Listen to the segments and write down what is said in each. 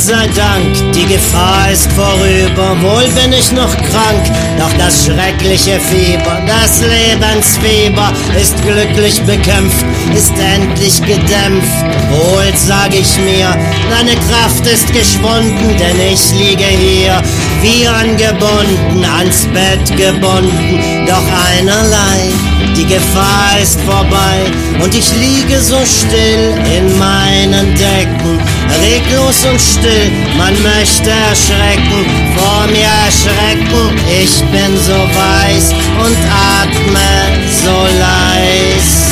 sei Dank, die Gefahr ist vorüber, wohl bin ich noch krank, doch das schreckliche Fieber, das Lebensfieber ist glücklich bekämpft, ist endlich gedämpft. Wohl sag ich mir, deine Kraft ist geschwunden, denn ich liege hier, wie angebunden, ans Bett gebunden, doch einerlei, die Gefahr ist vorbei und ich liege so still in meinen Decken, reglos und still, man möchte erschrecken, vor mir erschrecken, ich bin so weiß und atme so leis.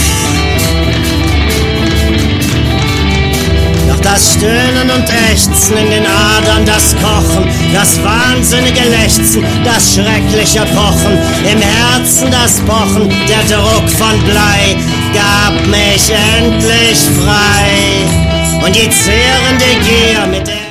Doch das Stöhnen und Ächzen in den Adern, das Kochen, das wahnsinnige Lechzen, das schreckliche Pochen, im Herzen das Pochen, der Druck von Blei gab mich endlich frei. Und die zehrende Gier, mit der